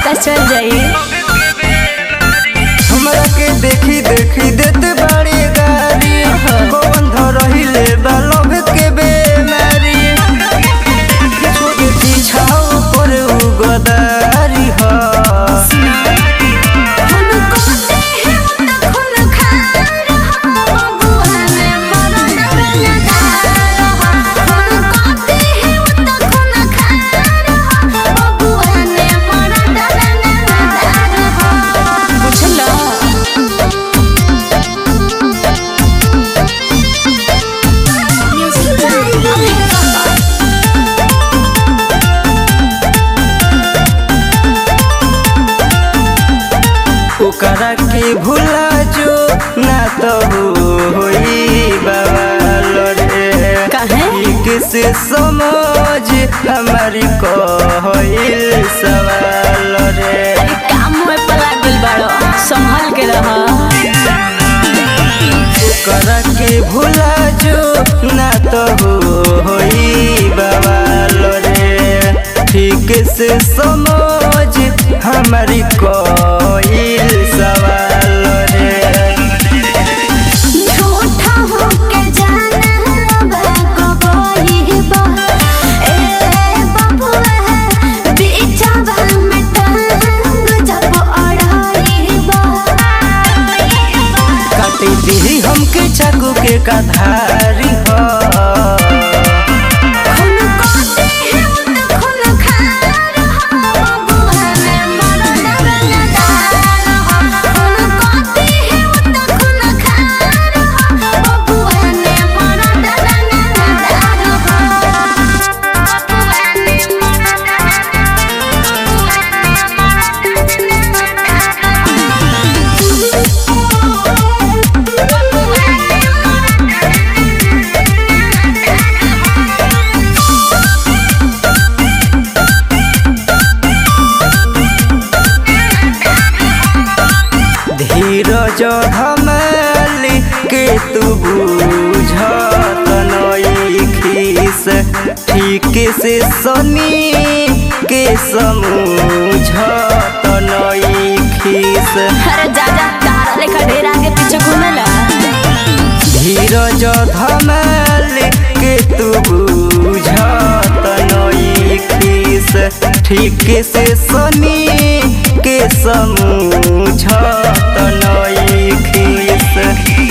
पता चल जाई। हमरा के देखी देखी देत बाड़ी गारी कौन धरहिले बा लोभ के बेमारी छोटे पीछाओ पर उ गदारी ह ओकरा के भुला जो ना तो होई बवाल रे काहे से समझ हमारी कहल सवाल रे काम में पला गेल बाड़ो संभल के रह। ओकरा के भुला जो ना तो होई बवाल रे ठीक से समझ हमारी कहल सवाल रे झूठा होके जाना बागोई बा ए बबुआ बीचवा में टांग जब अड़ाई बा काटे दी हमके चाकू के कधारी हो धीरज धमली के तू बुझत नइखिस ठीक से सनी के समझत नइखिस अरे जा जा तारा लेखा ढेर आगे पीछे घूमेला। धीरज धमली के तू बुझत नइखिस ठीक से सनी के समझत नइखिस